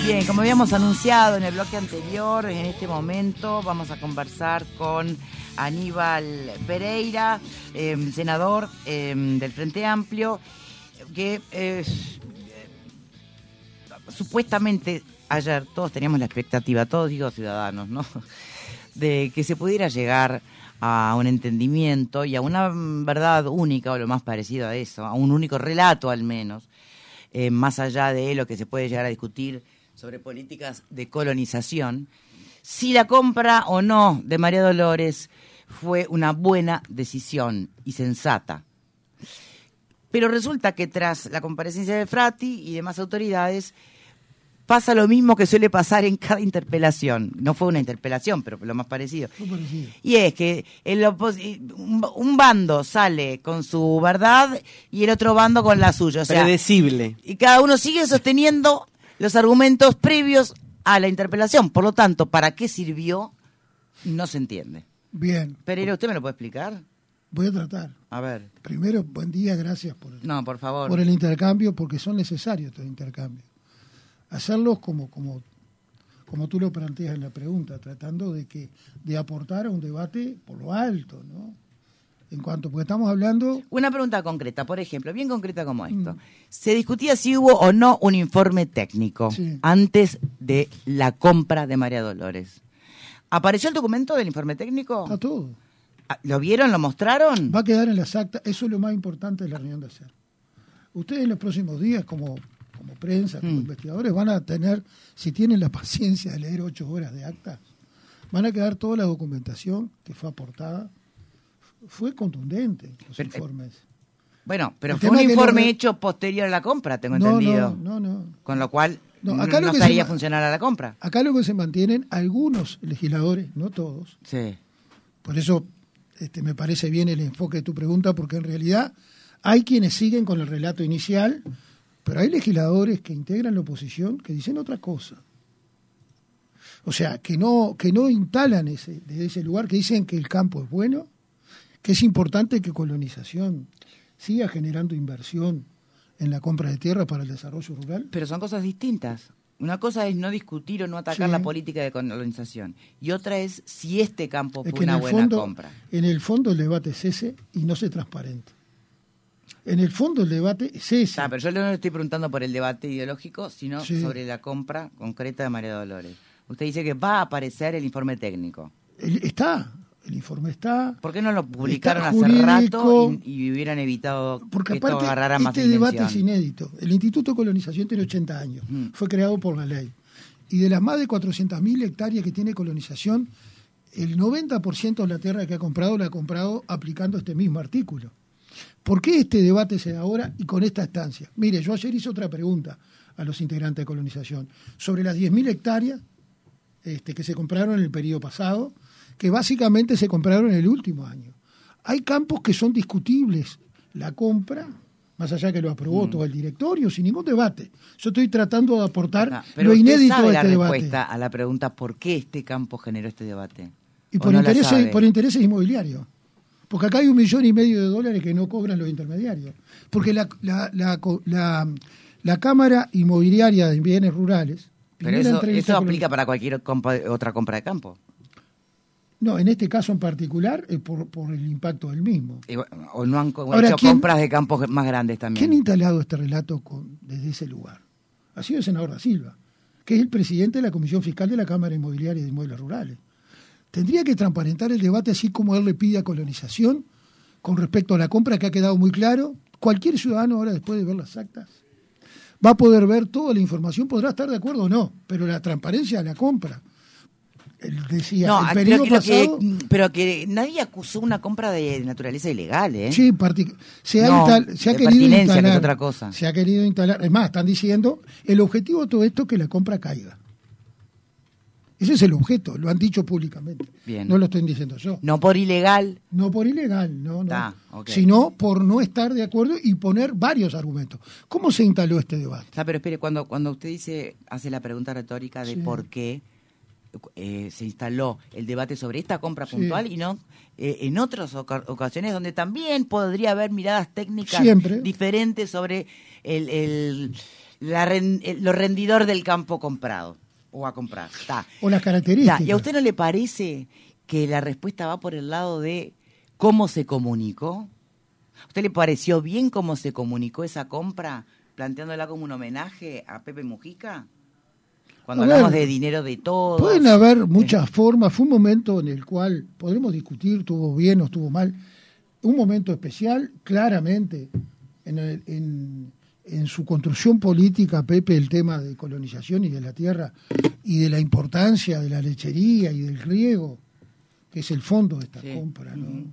Bien, como habíamos anunciado en el bloque anterior, en este momento vamos a conversar con Aníbal Pereira, senador del Frente Amplio, que supuestamente ayer todos teníamos la expectativa, todos digo ciudadanos, ¿no?, de que se pudiera llegar a un entendimiento y a una verdad única, o lo más parecido a eso, a un único relato al menos, más allá de lo que se puede llegar a discutir sobre políticas de colonización, si la compra o no de María Dolores fue una buena decisión y sensata. Pero resulta que tras la comparecencia de Frati y demás autoridades, pasa lo mismo que suele pasar en cada interpelación. No fue una interpelación, pero lo más parecido. Y es que un bando sale con su verdad y el otro bando con la suya. O sea, predecible. Y cada uno sigue sosteniendo los argumentos previos a la interpelación. Por lo tanto, ¿para qué sirvió? No se entiende. Bien. Pereira, ¿usted me lo puede explicar? Voy a tratar. A ver. Primero, buen día, gracias por favor. Por el intercambio, porque son necesarios estos intercambios. Hacerlos como tú lo planteas en la pregunta, tratando de aportar a un debate por lo alto, ¿no? Porque estamos hablando... Una pregunta concreta, por ejemplo, bien concreta como esto. Se discutía si hubo o no un informe técnico antes de la compra de María Dolores. ¿Apareció el documento del informe técnico? Está todo. ¿Lo vieron? ¿Lo mostraron? Va a quedar en las actas. Eso es lo más importante de la reunión de ayer. Ustedes en los próximos días, como prensa, como investigadores, van a tener, si tienen la paciencia de leer 8 horas de acta, van a quedar toda la documentación que fue aportada. Fue contundente los informes. Bueno, pero fue un informe hecho posterior a la compra, tengo entendido. No. Con lo cual no lo que estaría funcional a la compra. Acá lo que se mantienen algunos legisladores, no todos. Sí. Por eso me parece bien el enfoque de tu pregunta, porque en realidad hay quienes siguen con el relato inicial, pero hay legisladores que integran la oposición que dicen otra cosa. O sea, que no instalan desde ese lugar, que dicen que el campo es bueno, que es importante que colonización siga generando inversión en la compra de tierra para el desarrollo rural. Pero son cosas distintas. Una cosa es no discutir o no atacar la política de colonización. Y otra es si este campo fue una buena compra. En el fondo el debate es ese y no se transparente. En el fondo el debate es ese. Pero yo no le estoy preguntando por el debate ideológico, sino sobre la compra concreta de María Dolores. Usted dice que va a aparecer el informe técnico. El informe está. ¿Por qué no lo publicaron hace rato y hubieran evitado que esto agarrara más dimensión? Este debate es inédito. El Instituto de Colonización tiene 80 años. Fue creado por la ley. Y de las más de 400.000 hectáreas que tiene colonización, el 90% de la tierra que ha comprado la ha comprado aplicando este mismo artículo. ¿Por qué este debate se da ahora y con esta estancia? Mire, yo ayer hice otra pregunta a los integrantes de colonización sobre las 10.000 hectáreas que se compraron en el periodo pasado, que básicamente se compraron en el último año. Hay campos que son discutibles. La compra, más allá que lo aprobó todo el directorio, sin ningún debate. Yo estoy tratando de aportar lo inédito de este debate. La respuesta a la pregunta ¿por qué este campo generó este debate? Y por intereses inmobiliarios. Porque acá hay $1,5 millones que no cobran los intermediarios. Porque la Cámara Inmobiliaria de Bienes Rurales... Pero eso aplica para cualquier otra compra de campo. No, en este caso en particular es por el impacto del mismo. O no han hecho compras de campos más grandes también. ¿Quién ha instalado este relato desde ese lugar? Ha sido el senador Da Silva, que es el presidente de la Comisión Fiscal de la Cámara Inmobiliaria de Inmuebles Rurales. Tendría que transparentar el debate así como él le pide a colonización con respecto a la compra, que ha quedado muy claro. Cualquier ciudadano ahora, después de ver las actas, va a poder ver toda la información, podrá estar de acuerdo o no, pero la transparencia de la compra. Él decía, el periodo pasado... Pero que nadie acusó una compra de naturaleza ilegal, ¿eh? Sí, se ha querido instalar. Que es otra cosa. Se ha querido instalar. Es más, están diciendo, el objetivo de todo esto es que la compra caiga. Ese es el objeto, lo han dicho públicamente. Bien. No lo estoy diciendo yo. No por ilegal. No por ilegal, no. Okay. Sino por no estar de acuerdo y poner varios argumentos. ¿Cómo se instaló este debate? Pero espere, cuando usted hace la pregunta retórica de por qué se instaló el debate sobre esta compra puntual y no en otras ocasiones donde también podría haber miradas técnicas diferentes sobre lo rendidor del campo comprado o a comprar. Está. O las características. ¿Y a usted no le parece que la respuesta va por el lado de cómo se comunicó? ¿A usted le pareció bien cómo se comunicó esa compra, planteándola como un homenaje a Pepe Mujica? Cuando hablamos de dinero de todos. Pueden haber muchas formas. Fue un momento en el cual podremos discutir, estuvo bien o estuvo mal. Un momento especial, claramente, en su construcción política, Pepe, el tema de colonización y de la tierra y de la importancia de la lechería y del riego, que es el fondo de esta compra, ¿no?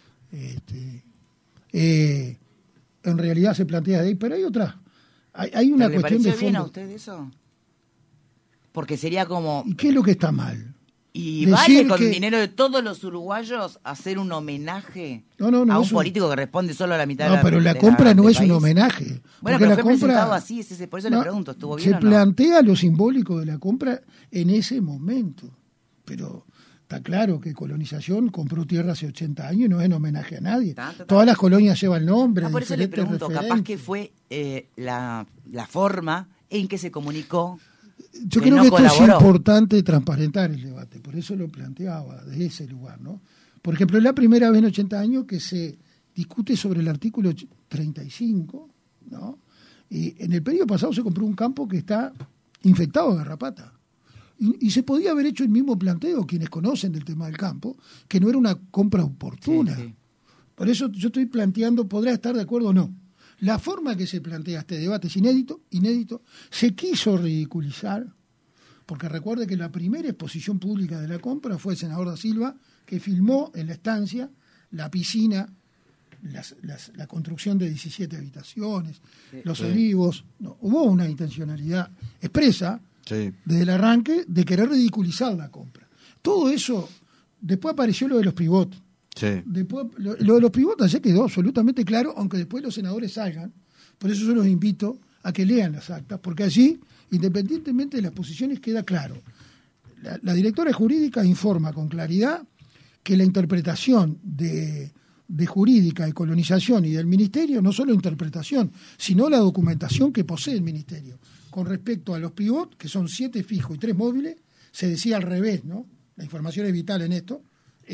En realidad se plantea de ahí, pero hay otras. Hay una cuestión de fondo. ¿Le pareció bien a usted eso? Porque sería como... ¿Y qué es lo que está mal? ¿Y vale con dinero de todos los uruguayos hacer un homenaje a un político que responde solo a la mitad de la... No, pero la compra no es un homenaje. Bueno, pero fue presentado así, por eso le pregunto, ¿estuvo bien o no? Se plantea lo simbólico de la compra en ese momento, pero está claro que Colonización compró tierra hace 80 años y no es en homenaje a nadie. Todas las colonias llevan nombres. Por eso le pregunto, capaz que fue la forma en que se comunicó. Yo creo que esto es importante transparentar el debate, por eso lo planteaba desde ese lugar, ¿no? Por ejemplo, es la primera vez en 80 años que se discute sobre el artículo 35, ¿no? Y en el periodo pasado se compró un campo que está infectado de garrapata. Y se podía haber hecho el mismo planteo, quienes conocen del tema del campo, que no era una compra oportuna. Sí. Por eso yo estoy planteando, podrá estar de acuerdo o no. La forma que se plantea este debate es inédito, se quiso ridiculizar, porque recuerde que la primera exposición pública de la compra fue el senador Da Silva, que filmó en la estancia la piscina, la construcción de 17 habitaciones, los olivos. No, hubo una intencionalidad expresa desde el arranque de querer ridiculizar la compra. Todo eso, después apareció lo de los pivots. Sí. Después, lo de los pivots ya quedó absolutamente claro, aunque después los senadores salgan. Por eso yo los invito a que lean las actas, porque allí, independientemente de las posiciones, queda claro. La directora jurídica informa con claridad que la interpretación de jurídica, de colonización y del ministerio, no solo interpretación, sino la documentación que posee el ministerio. Con respecto a los pivots, que son 7 fijos y 3 móviles, se decía al revés, ¿no? La información es vital en esto.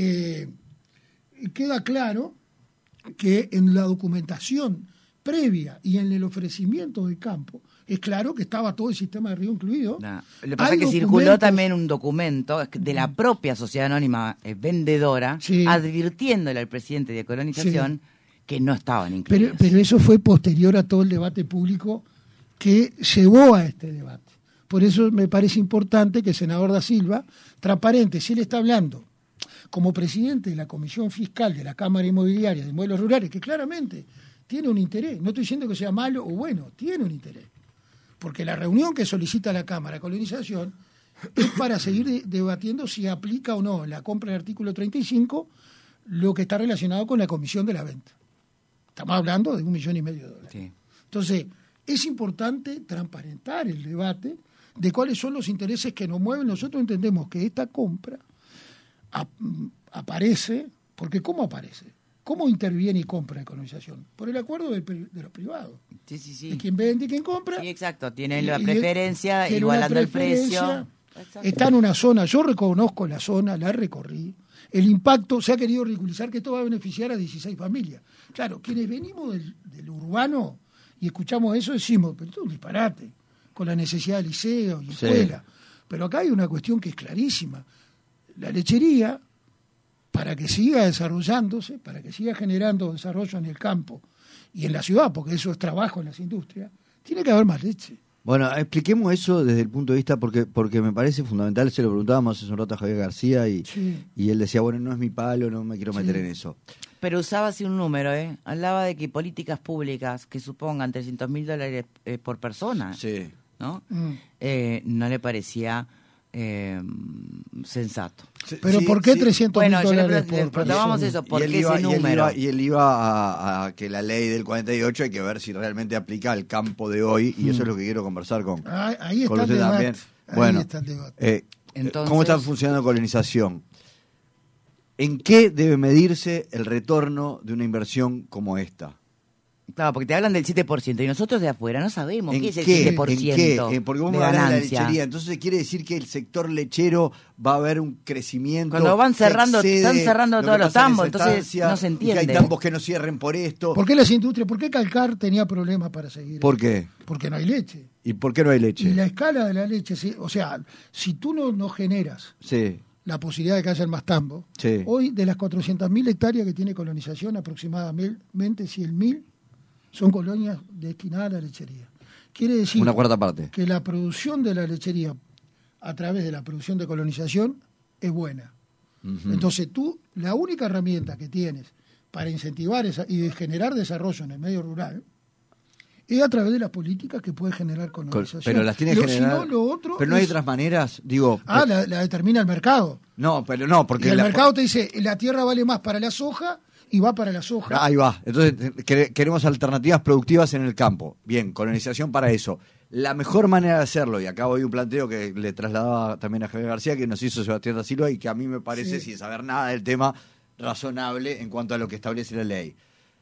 Queda claro que en la documentación previa y en el ofrecimiento del campo, es claro que estaba todo el sistema de riego incluido. Lo que pasa es que circuló también un documento de la propia sociedad anónima vendedora, advirtiéndole al presidente de Colonización que no estaban incluidos. Pero eso fue posterior a todo el debate público que llevó a este debate. Por eso me parece importante que el senador Da Silva, transparente, si él está hablando como presidente de la Comisión Fiscal de la Cámara Inmobiliaria de Inmuebles Rurales, que claramente tiene un interés, no estoy diciendo que sea malo o bueno, tiene un interés, porque la reunión que solicita la Cámara de Colonización es para seguir debatiendo si aplica o no en la compra del artículo 35 lo que está relacionado con la comisión de la venta. Estamos hablando de $1,5 millones. Sí. Entonces, es importante transparentar el debate de cuáles son los intereses que nos mueven. Nosotros entendemos que esta compra aparece, porque ¿cómo aparece? ¿Cómo interviene y compra la colonización? Por el acuerdo de los privados. Sí. De quien vende y quien compra. Sí, exacto. Tienen la preferencia, igualando el precio. Está en una zona, yo reconozco la zona, la recorrí. El impacto, se ha querido ridiculizar que esto va a beneficiar a 16 familias. Claro, quienes venimos del urbano y escuchamos eso decimos, pero esto es un disparate, con la necesidad de liceo y escuela. Pero acá hay una cuestión que es clarísima. La lechería, para que siga desarrollándose, para que siga generando desarrollo en el campo y en la ciudad, porque eso es trabajo en las industrias, tiene que haber más leche. Bueno, expliquemos eso desde el punto de vista, porque me parece fundamental. Se lo preguntábamos hace un rato a Javier García y él decía, bueno, no es mi palo, no me quiero meter en eso. Pero usaba así un número, hablaba de que políticas públicas que supongan $300,000 por persona, ¿no? No le parecía sensato. Pero ¿por qué $300,000 por persona? Eso, ¿por qué ese número? Y él iba a que la ley del 48 hay que ver si realmente aplica al campo de hoy, y eso es lo que quiero conversar con ahí está usted también. Bueno, entonces, ¿cómo está funcionando colonización? ¿En qué debe medirse el retorno de una inversión como esta? Claro, porque te hablan del 7% y nosotros de afuera no sabemos qué es el ¿En 7% qué? Porque vos de me hablas de la ganancia. lechería, entonces quiere decir que el sector lechero va a haber un crecimiento. Cuando van cerrando, que están excede cerrando lo que todos los pasa en tambos, esa entonces estancia, no se y que hay entiende. tambos que no cierren por esto. ¿Por qué las industrias? ¿Por qué Calcar tenía problemas para seguir? ¿Por qué? Porque no hay leche. ¿Y por qué no hay leche? Y la escala de la leche, o sea, si tú no generas Sí, la posibilidad de que haya más tambo, sí. hoy de las 400.000 hectáreas que tiene colonización, aproximadamente 100.000 son colonias destinadas a la lechería. Quiere decir Una cuarta parte. que la producción de la lechería a través de la producción de colonización es buena. Ujú. Entonces tú, la única herramienta que tienes para incentivar y de generar desarrollo en el medio rural es a través de las políticas que puede generar colonización. Pero las tiene que generar. Si no, lo otro pero no hay es- otras maneras, digo. la determina el mercado. No, pero no, porque Y el la- mercado te dice, la tierra vale más para la soja y va para la soja. Ahí va. Entonces, queremos alternativas productivas en el campo. Bien, colonización para eso. La mejor manera de hacerlo, y acá voy un planteo que le trasladaba también a Javier García, que nos hizo Sebastián da Silva, y que a mí me parece, Sí. sin saber nada del tema, razonable en cuanto a lo que establece la ley.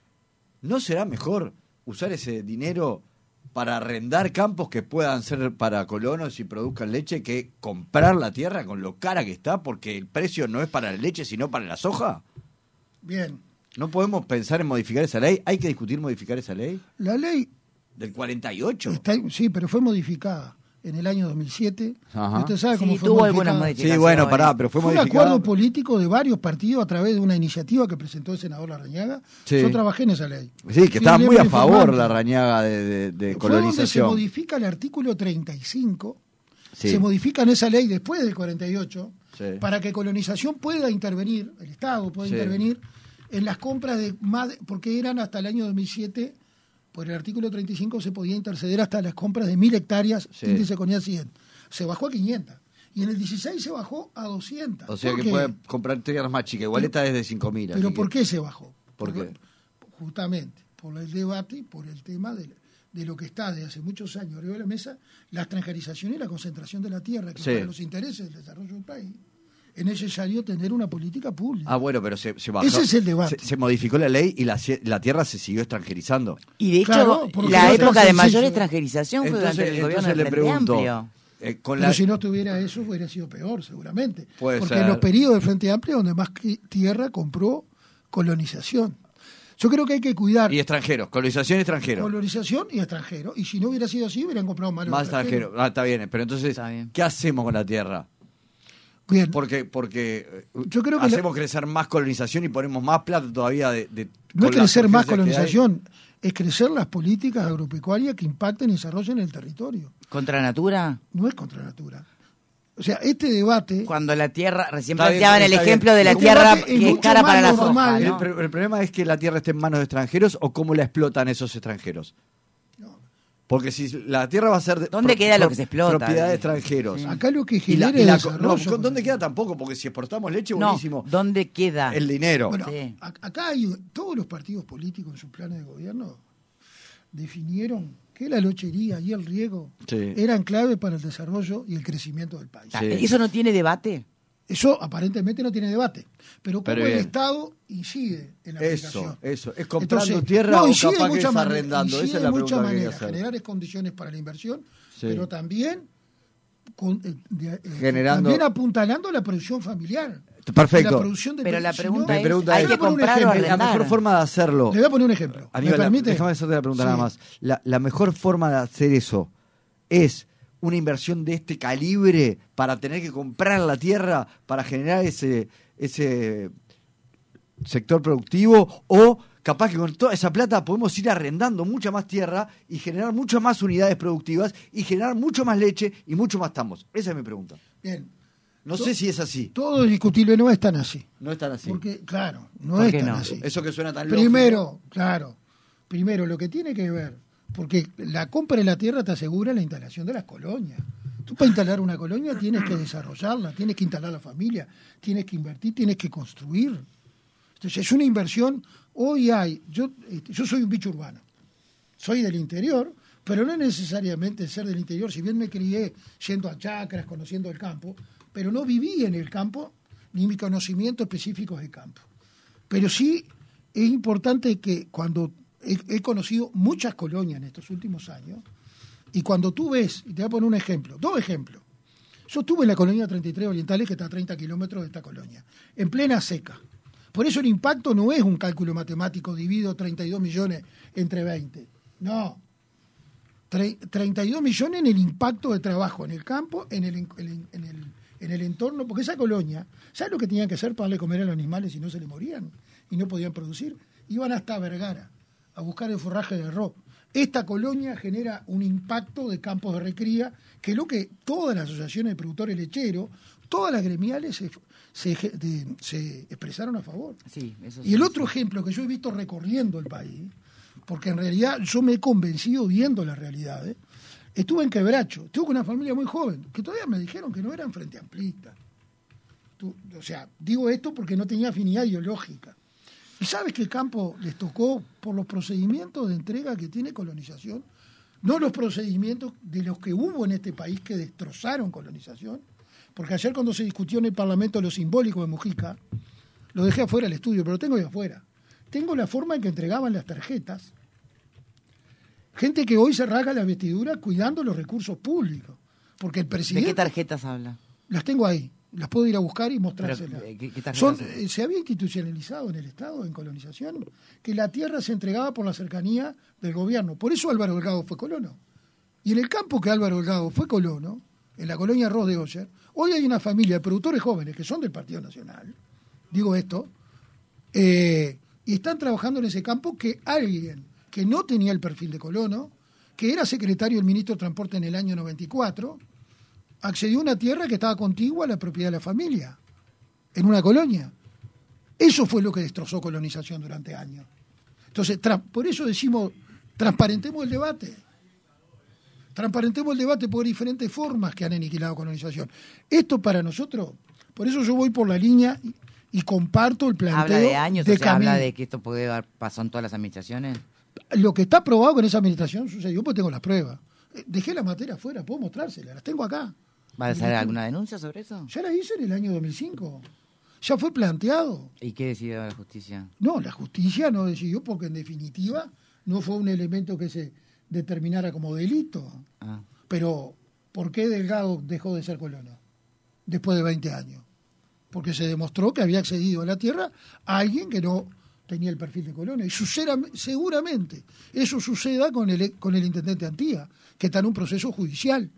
¿No será mejor usar ese dinero para arrendar campos que puedan ser para colonos y produzcan leche que comprar la tierra con lo cara que está, porque el precio no es para la leche, sino para la soja? Bien. ¿No podemos pensar en modificar esa ley? ¿Hay que discutir modificar esa ley? La ley ¿Del 48? sí, pero fue modificada en el año 2007. Ajá. ¿Usted sabe Sí, cómo fue tuvo modificada? algunas Sí, modificaciones. bueno, pará, pero fue Fue un modificada. acuerdo político de varios partidos a través de una iniciativa que presentó el senador Larrañaga. Sí. Yo trabajé en esa ley. Sí, que Fui estaba muy a miembro favor informante. la rañaga de Fue donde se colonización. modifica el artículo 35, Sí. se modifica en esa ley después del 48, Sí. para que colonización pueda intervenir, el Estado pueda Sí. intervenir en las compras porque eran hasta el año 2007, por el artículo 35 se podía interceder hasta las compras de 1.000 hectáreas, Sí. índice CONIAC 100. Se bajó a 500. Y en el 16 se bajó a 200. O sea ¿Por que qué? puede comprar tierras más chicas. Igual esta es de 5.000. ¿Pero así por que- qué se bajó? ¿Por Porque- qué? Justamente por el debate y por el tema de lo que está desde hace muchos años arriba de la mesa, la extranjerización y la concentración de la tierra, que Sí. para los intereses del desarrollo del país es necesario tener una política pública. Ah, bueno, pero se bajó. Ese es el debate. Se modificó la ley y la tierra se siguió extranjerizando. Y de hecho, Claro, porque la no es época tan de mayor sencillo. extranjerización fue durante el gobierno del le Frente pregunto, Amplio. con Pero la, si no estuviera eso, hubiera sido peor, seguramente. Puede Porque ser. en los periodos del Frente Amplio, donde más tierra compró colonización. Yo creo que hay que cuidar y extranjeros, colonización y extranjeros. colonización y extranjero. Y si no hubiera sido así, hubieran comprado más los Más extranjeros. Ah, está bien. Pero entonces, Está bien. ¿qué hacemos con la tierra? Bien. Porque Yo creo que hacemos crecer más colonización y ponemos más plata todavía de No es con las crecer más urgencias que hay. colonización, es crecer las políticas agropecuarias que impacten y desarrollen el territorio. ¿Contra natura? No es contra natura. O sea, este debate... Cuando la tierra, recién Está bien, planteaban el está bien. ejemplo de la El tierra debate es que es mucho cara más para la normal, soja, El, ¿no? el problema es que la tierra esté en manos de extranjeros o cómo la explotan esos extranjeros. Porque si la tierra va a ser ¿Dónde queda lo que se explota? propiedad de extranjeros. Acá lo que Y la- genera y la- es no, desarrollo. ¿dónde queda tampoco? Porque si exportamos leche, No, buenísimo. ¿dónde queda? El dinero. Bueno, Sí. acá hay todos los partidos políticos en sus planes de gobierno definieron que la lochería y el riego Sí. eran clave para el desarrollo y el crecimiento del país. Ah, Sí. ¿Eso no tiene debate? Eso aparentemente no tiene debate, pero Pero cómo el bien. Estado incide en la aplicación. Eso. ¿Es comprando Entonces, tierra no, o incide capaz de que es muchas maneras, arrendando? Esa incide es la de muchas pregunta que hay que maneras, hacer. generar condiciones para la inversión, Sí. pero también Generando- también apuntalando la producción familiar. Perfecto. La producción de Pero la si pregunta no- es, pregunta ¿hay es- que Le voy a poner un comprar o ejemplo. La arrendar? mejor forma de hacerlo. Le voy a poner un ejemplo. ¿Me Aníbal, permite? déjame hacerte la pregunta Sí. nada más. La mejor forma de hacer eso es una inversión de este calibre para tener que comprar la tierra para generar ese sector productivo, o capaz que con toda esa plata podemos ir arrendando mucha más tierra y generar muchas más unidades productivas y generar mucho más leche y mucho más tambos. Esa es mi pregunta. Bien. No sé si es así. Todo es discutible, no es tan así. No es tan así. Porque, claro, no ¿Por es qué tan no? así. Eso que suena tan Primero, claro, primero lo que tiene que ver, porque la compra de la tierra te asegura la instalación de las colonias. Tú para instalar una colonia tienes que desarrollarla, tienes que instalar la familia, tienes que invertir, tienes que construir. Entonces es una inversión. Hoy hay, yo soy un bicho urbano, soy del interior, pero no es necesariamente ser del interior, si bien me crié yendo a chacras, conociendo el campo, pero no viví en el campo ni mi conocimiento específico del campo. Pero sí es importante que cuando he conocido muchas colonias en estos últimos años, y cuando tú ves, y te voy a poner un ejemplo, 2 ejemplos. Yo estuve en la colonia 33 Orientales, que está a 30 kilómetros de esta colonia, en plena seca. Por eso el impacto no es un cálculo matemático, divido 32 millones entre 20. No. 32 millones en el impacto de trabajo en el campo, en el entorno, porque esa colonia, ¿sabes lo que tenían que hacer para darle comer a los animales si no se le morían y no podían producir? Iban hasta Vergara a buscar el forraje de arroz. Esta colonia genera un impacto de campos de recría, que es lo que todas las asociaciones de productores lecheros, todas las gremiales se expresaron a favor. Sí, eso y el otro ejemplo que yo he visto recorriendo el país, porque en realidad yo me he convencido viendo la realidad, estuve en Quebracho, estuve con una familia muy joven, que todavía me dijeron que no eran frente amplistas. O sea, digo esto porque no tenía afinidad ideológica. ¿Y sabes qué campo les tocó por los procedimientos de entrega que tiene colonización? No los procedimientos de los que hubo en este país que destrozaron colonización, porque ayer cuando se discutió en el Parlamento lo simbólico de Mujica, lo dejé afuera del estudio, pero lo tengo ahí afuera. Tengo la forma en que entregaban las tarjetas. Gente que hoy se rasga la vestidura cuidando los recursos públicos. Porque el presidente... ¿De qué tarjetas habla? Las tengo ahí. Las puedo ir a buscar y mostrárselas. ¿Qué tarjetas se había institucionalizado en el Estado, en colonización, que la tierra se entregaba por la cercanía del gobierno. Por eso Álvaro Delgado fue colono. Y en el campo que Álvaro Delgado fue colono, en la colonia Arroz de Oyer, hoy hay una familia de productores jóvenes que son del Partido Nacional, digo esto, y están trabajando en ese campo que alguien que no tenía el perfil de colono, que era secretario del ministro de Transporte en el año 94, accedió a una tierra que estaba contigua a la propiedad de la familia, en una colonia. Eso fue lo que destrozó colonización durante años. Entonces, por eso decimos, transparentemos el debate. Transparentemos el debate por diferentes formas que han aniquilado colonización. Esto para nosotros, por eso yo voy por la línea y comparto el planteo. ¿Habla de años? De o sea, ¿habla de que esto puede haber pasado en todas las administraciones? Lo que está aprobado con esa administración sucedió, pues tengo las pruebas. Dejé la materia afuera, puedo mostrárselas, las tengo acá. ¿Va a hacer alguna denuncia sobre eso? Ya la hice en el año 2005. Ya fue planteado. ¿Y qué decidió la justicia? No, la justicia no decidió porque en definitiva no fue un elemento que se determinara como delito. Ah. Pero, ¿por qué Delgado dejó de ser colono después de 20 años? Porque se demostró que había accedido a la tierra a alguien que no tenía el perfil de colono. Y seguramente eso suceda con el intendente Antía, que está en un proceso judicial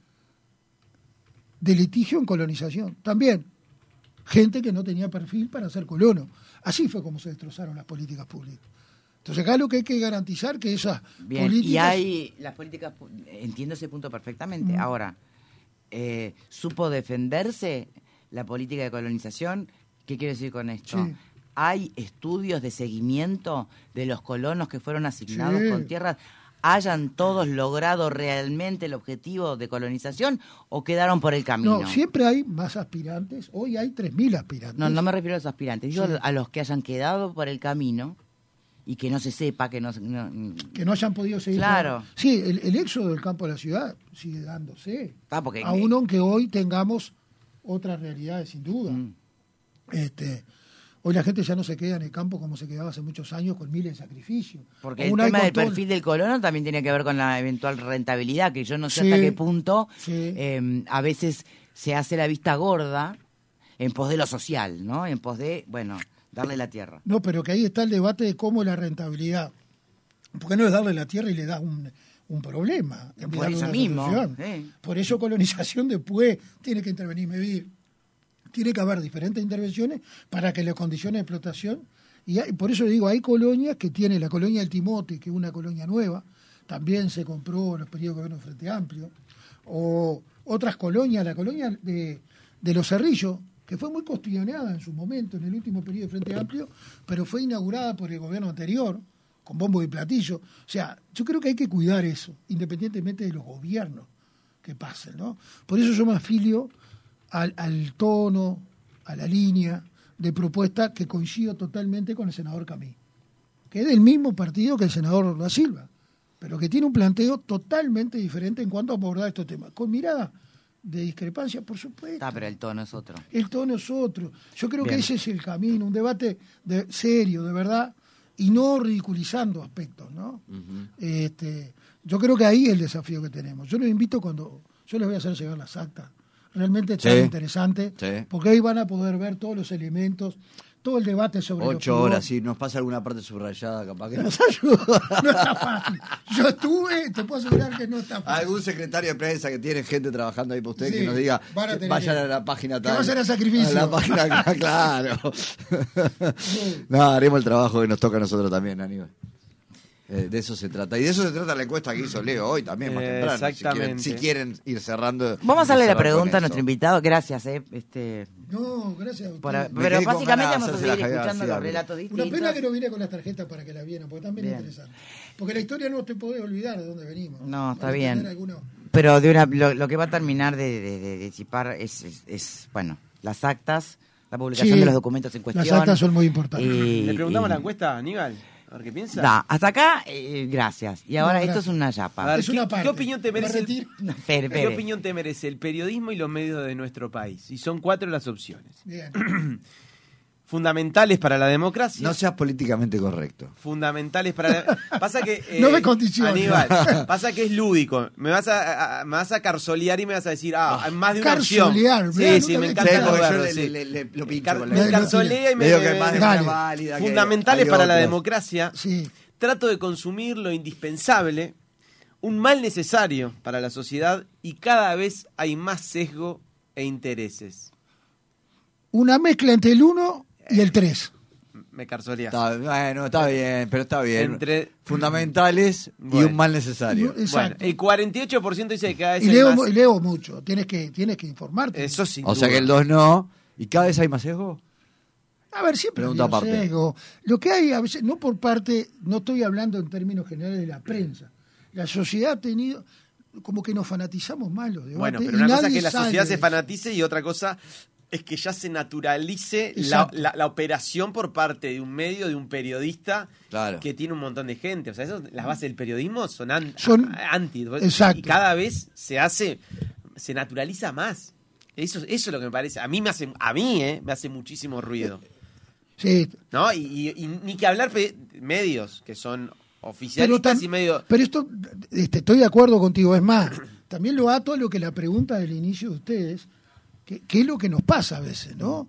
de litigio en colonización. También, gente que no tenía perfil para ser colono. Así fue como se destrozaron las políticas públicas. Entonces acá lo que hay que garantizar que esas políticas... Y hay las políticas, entiendo ese punto perfectamente. Ahora, ¿supo defenderse la política de colonización? ¿Qué quiero decir con esto? Sí. ¿Hay estudios de seguimiento de los colonos que fueron asignados Sí. con tierras? ¿Hayan todos logrado realmente el objetivo de colonización o quedaron por el camino? No, siempre hay más aspirantes. Hoy hay 3.000 aspirantes. No, no me refiero a los aspirantes. Digo Sí. a los que hayan quedado por el camino y que no se sepa, que no hayan podido seguir. Claro. Sí, el éxodo del campo a la ciudad sigue dándose. Porque Aún aunque hoy tengamos otras realidades, sin duda. Hoy la gente ya no se queda en el campo como se quedaba hace muchos años con miles de sacrificios. Porque Aún el hay tema del control. perfil del colono también tiene que ver con la eventual rentabilidad, que yo no sé Sí, hasta qué punto sí. a veces se hace la vista gorda en pos de lo social, ¿no? En pos de, bueno, darle la tierra. No, pero que ahí está el debate de cómo la rentabilidad. Porque no es darle la tierra y le das un problema. En vez de Por darle eso una mismo. solución. Sí. Por eso colonización después tiene que intervenir medir. Tiene que haber diferentes intervenciones para que las condiciones de explotación... Y por eso digo, hay colonias que tiene la colonia del Timote, que es una colonia nueva, también se compró en los periodos de gobierno del Frente Amplio, o otras colonias, la colonia de Los Cerrillos, que fue muy cuestionada en su momento, en el último periodo de Frente Amplio, pero fue inaugurada por el gobierno anterior, con bombo y platillo. O sea, yo creo que hay que cuidar eso, independientemente de los gobiernos que pasen, ¿no? Por eso yo me afilio al tono, a la línea de propuesta que coincido totalmente con el senador Camí, que es del mismo partido que el senador Da Silva, pero que tiene un planteo totalmente diferente en cuanto a abordar estos temas. Con mirada de discrepancia, por supuesto. Pero el tono es otro. El tono es otro. Yo creo Bien. que ese es el camino, un debate serio, de verdad, y no ridiculizando aspectos, ¿no? Yo creo que ahí es el desafío que tenemos. Yo los invito yo les voy a hacer llegar las actas. Realmente está interesante, porque ahí van a poder ver todos los elementos, todo el debate sobre 8 horas, si nos pasa alguna parte subrayada, capaz que nos ayuda. No está fácil. Yo estuve, te puedo asegurar que no está fácil. Algún secretario de prensa que tiene gente trabajando ahí para usted que nos diga, vayan a la página tal. Que vayan a sacrificio. A la página, claro. No, haremos el trabajo que nos toca a nosotros también, Aníbal. De eso se trata. Y de eso se trata la encuesta que hizo Leo hoy también, más temprano. Exactamente. Si quieren ir cerrando. Vamos a hacerle la pregunta a nuestro invitado. Gracias, No, gracias. Pero básicamente vamos a seguir escuchando los relatos distintos. Una pena que no vine con las tarjetas para que las vieran, porque también es interesante. Porque la historia no te podés olvidar de dónde venimos. No, está bien. Pero lo que va a terminar de disipar es, bueno, las actas, la publicación de los documentos en cuestión. Las actas son muy importantes. ¿Le preguntamos la encuesta, Aníbal? A ver qué piensa. Da, hasta acá, gracias. Y ahora esto es una yapa. A ver, es una parte. ¿qué opinión te merece ¿Qué opinión te merece el periodismo y los medios de nuestro país? Y son 4 las opciones. Bien. Fundamentales para la democracia. No seas políticamente correcto. Fundamentales para pasa que no me condiciones. Aníbal, pasa que es lúdico. Me vas a carzolear y me vas a decir, hay más de una opción. Sí, me encanta lo pincho. Me carsolea y me digo que más de una válida. Fundamentales para la democracia. Sí. Trato de consumir lo indispensable, un mal necesario para la sociedad y cada vez hay más sesgo e intereses. Una mezcla entre el 1 y el 3. Me carzoleas. Bueno, está bien, pero está bien. Entre fundamentales y un mal necesario. Bueno, el 48% dice que cada vez y hay más. Y leo mucho, tienes que informarte. Eso sí. O sea que el 2 no. ¿Y cada vez hay más sesgo? A ver, siempre Pregunta aparte. Sesgo. Lo que hay a veces, no por parte, no estoy hablando en términos generales de la prensa. La sociedad ha tenido, como que nos fanatizamos más los debates. Bueno, pero una cosa es que la sociedad se fanatice y otra cosa es que ya se naturalice la operación por parte de un medio, de un periodista que tiene un montón de gente. O sea, las bases del periodismo son anti. Exacto. Y cada vez se naturaliza más. Eso es lo que me parece. A mí me hace muchísimo ruido. Sí. ¿No? Y ni que hablar medios que son oficialistas y medios. Pero esto, estoy de acuerdo contigo. Es más, también lo ato a lo que la pregunta del inicio de ustedes, que es lo que nos pasa a veces, ¿no?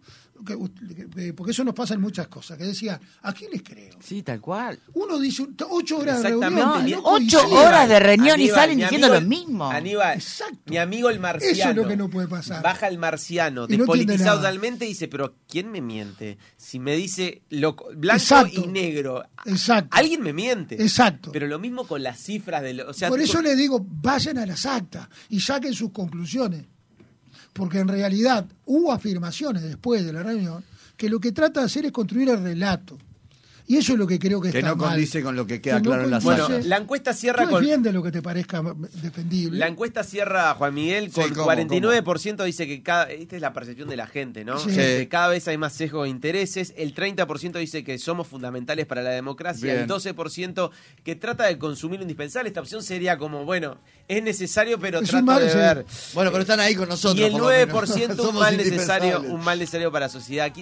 Porque eso nos pasa en muchas cosas. Que decía, ¿a quién les creo? Sí, tal cual. Uno dice 8 horas de reunión. No, 8 horas de reunión y salen diciendo lo mismo. Aníbal, mi amigo el marciano. Eso es lo que no puede pasar. Baja el marciano, y despolitizado totalmente, y dice, pero ¿quién me miente? Si me dice blanco y negro. Exacto. Alguien me miente. Exacto. Pero lo mismo con las cifras de Por eso les digo, vayan a las actas y saquen sus conclusiones. Porque en realidad hubo afirmaciones después de la reunión que lo que trata de hacer es construir el relato. Y eso es lo que creo que está mal. Que no condice con lo que queda claro en la Bueno, la encuesta cierra con... defiende lo que te parezca defendible. La encuesta cierra, Juan Miguel, con 49% dice que esta es la percepción de la gente, ¿no? Sí. Que cada vez hay más sesgo de intereses. El 30% dice que somos fundamentales para la democracia. Bien. El 12% que trata de consumir lo indispensable. Esta opción sería como, bueno, es necesario, pero trato de ver. Bueno, pero están ahí con nosotros. Y el 9% un mal necesario para la sociedad.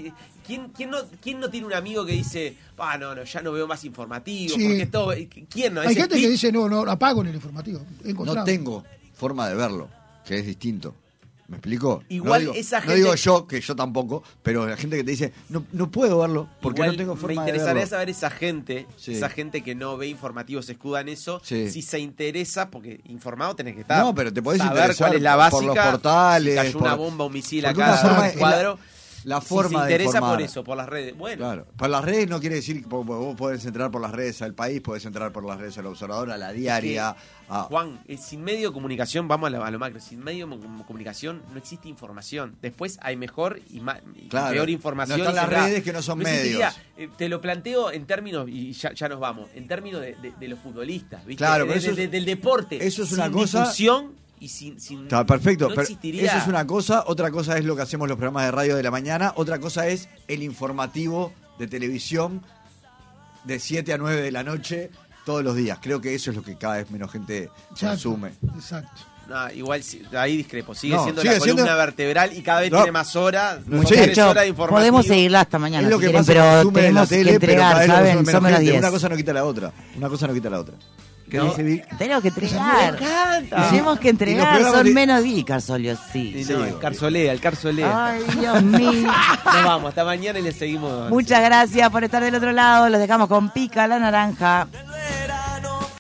¿Quién no tiene un amigo que dice, no, ya no veo más informativo? Sí. Porque todo, ¿quién no? Hay gente que dice, no, apago en el informativo. No tengo forma de verlo, que es distinto. ¿Me explico? Igual esa gente... No digo yo, que yo tampoco, pero la gente que te dice, no puedo verlo porque no tengo forma de verlo. Me interesaría saber esa gente que no ve informativos, se escuda en eso, si se interesa, porque informado tenés que estar. No, pero te podés saber interesar cuál es la básica, por los portales. Si cayó una bomba, un misil porque acá, un cuadro... La forma si se interesa de informar. por eso, por las redes. Bueno. Claro. Por las redes no quiere decir que vos podés entrar por las redes al País, podés entrar por las redes al Observador, a La Diaria. Juan, sin medio de comunicación, vamos a lo macro, sin medio de comunicación no existe información. Después hay mejor y peor información. No están las redes que no son medios. Te lo planteo en términos, y ya nos vamos, en términos de los futbolistas, ¿viste? Claro, del deporte. Eso es una sin cosa... difusión, y sin Está perfecto, no pero existiría. eso es una cosa, otra cosa es lo que hacemos los programas de radio de la mañana, otra cosa es el informativo de televisión de 7 a 9 de la noche todos los días. Creo que eso es lo que cada vez menos gente consume. Exacto. No, igual ahí discrepo. Sigue siendo la columna vertebral y cada vez tiene más horas. Muchachos, podemos seguirla hasta mañana. Es lo que quieren, pasa pero con tenemos tele, que entregar, ¿saben? Son menos 10. Una cosa no quita la otra. Tenemos que entregar. Tenemos que entregar, son menos 10, Carsolio, sí. El Carsolea. Ay, Dios mío. Nos vamos, hasta mañana y les seguimos. Muchas gracias por estar del otro lado. Los dejamos con Pica la Naranja.